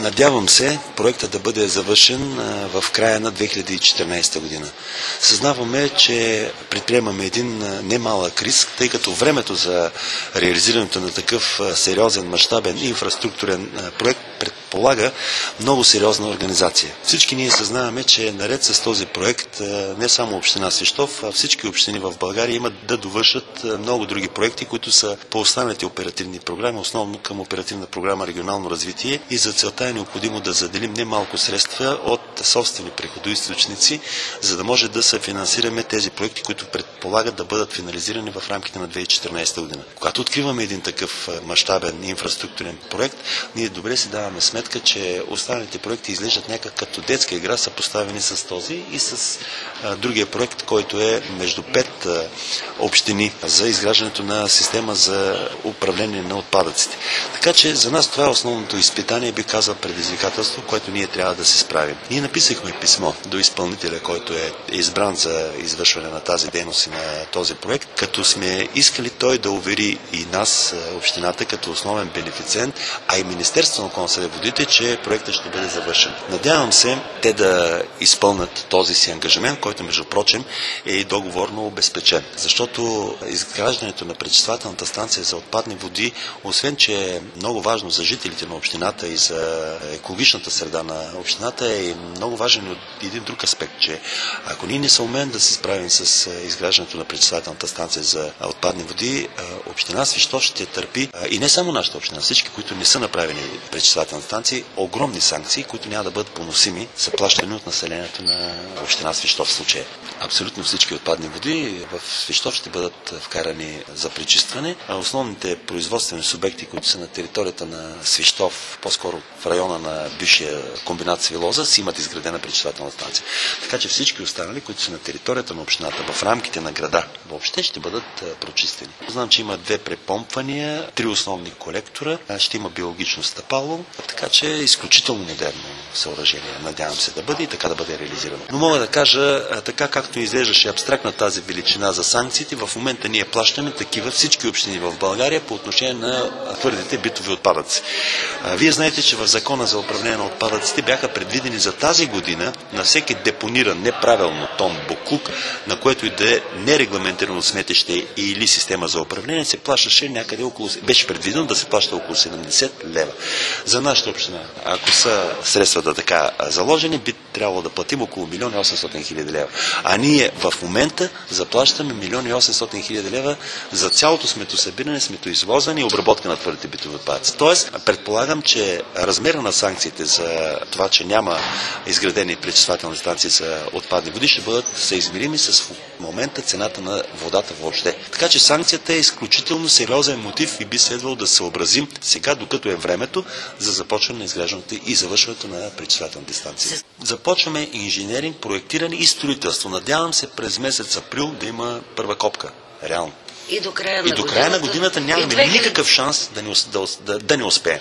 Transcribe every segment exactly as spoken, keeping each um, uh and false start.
Надявам се проектът да бъде завършен в края на две хиляди и четиринадесета година. Съзнаваме, че предприемаме един немалък риск, тъй като времето за реализирането на такъв сериозен, мащабен инфраструктурен проект предполага много сериозна организация. Всички ние съзнаваме, че наред с този проект не само община Свищов, а всички общини в България имат да довършат много други проекти, които са по останалите оперативни програми, основно към оперативна програма регионално развитие, и за целта е необходимо да заделим немалко средства от собствени приходоизточници, за да може да се финансираме тези проекти, които предполагат да бъдат финализирани в рамките на две хиляди и четиринадесета година. Когато откриваме един такъв мащабен инфраструктурен проект, ние добре си даваме сметка, че останалите проекти изглеждат някак като детска игра, са поставени с този и с а, другия проект, който е между пет а, общини за изграждането на система за управление на отпадъците. Така че за нас това е основното изпитание, би казал предизвикателство, което ние трябва да се справим. Ние написахме писмо до изпълнителя, който е избран за извършване на тази дейност и на този проект, като сме искали той да увери и нас, общината, като основен бенефициент, а и Министерството на околната среда и водите, че проектът ще бъде завършен. Надявам се те да изпълнят този си ангажимент, който между прочим е и договорно обезпечен. Защото изграждането на пречиствателната станция за отпадни води, освен че е много важно за жителите на общината и за екологичната среда на общината, е много важен от един друг аспект, че ако ние не се умеем да се справим с изграждането на пречиствателната станция за отпадни води, община Свищов ще търпи, и не само нашата община, всички, които не са направени пречиствателни станции, огромни санкции, които няма да бъдат поносими, са плащани от населението на община Свищов в случая. Абсолютно всички отпадни води в Свищов ще бъдат вкарани за пречистване, а основните производствени субекти, които са на територията на Свищов, по-скоро в района на бившия комбинат Свилоза, си имат изградена пречиствателна станция. Така че всички останали, които са на територията на общината, в рамките на града, въобще ще бъдат прочистени. Знам, че има две препомпвания, три основни колектора, ще има биологично стъпало, така че е изключително модерно съоръжение. Надявам се да бъде и така да бъде реализирано. Но мога да кажа, така както изглеждаше абстрактна тази величина за санкциите, в момента ние плащаме такива всички общини в България по отношение на твърдите битови отпадъци. Вие знаете, че в Закона за управление на отпадъците бяха предвидени за тази година на всеки депониран неправилно тон боклук, на което и да е нерегламентирано сметище или система за управление, се плащаше някъде около, беше предвидено да се плаща около седемдесет лева. За нашата община, ако са средствата така заложени, би трябвало да платим около милион и осемстотин хиляди лева. А ние в момента заплащаме милион и осемстотин хиляди лева за цялото сметосъбиране, сметоизвозване и обработка на твърдите битови отпадъци. Тоест, предполагам, че размера на санкциите за това, че няма изградени пречиствателни станции за отпадни води, ще бъдат съизмерими с в момента цената на водата въобще. Така че санкцията е изключително сериозен мотив и би следвало да се съобразим сега, докато е времето за започване на изграждането и завършването на пречиствателните станции. Започваме инженеринг, проектиране и строителство. Надявам се през месец април да има първа копка. Реално. И до края на, и до края годината, на годината нямаме две хиляди... никакъв шанс да не, да, да, да не успеем.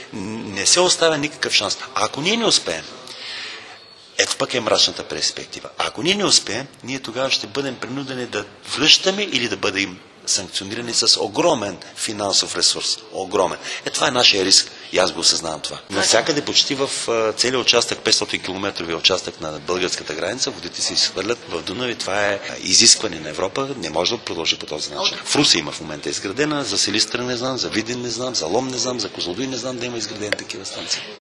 Не се оставя никакъв шанс. А ако ние не успеем, ето пък е мрачната перспектива. А ако ние не успеем, ние тогава ще бъдем принудени да връщаме или да бъдем санкционирани с огромен финансов ресурс. Огромен. Е, това е нашия риск. И аз го осъзнавам това. Навсякъде почти в целия участък, петстотин километрови участък на българската граница, водите се изхвърлят в Дунав и това е изискване на Европа. Не може да продължи по този начин. В Русе има в момента изградена, за Силистра не знам, за Видин не знам, за Лом не знам, за Козлодуй не знам да има изградени такива станции.